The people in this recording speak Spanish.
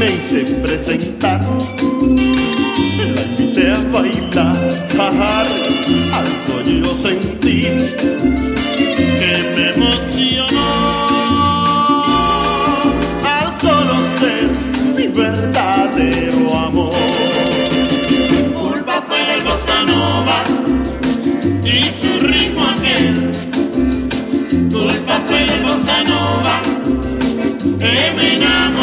me hice presentar, la invité a bailar, algo yo sentí que me emocionó al conocer mi verdadero amor. Culpa fue del bossa nova y su ritmo aquel. Culpa fue del bossa nova que me enamoró.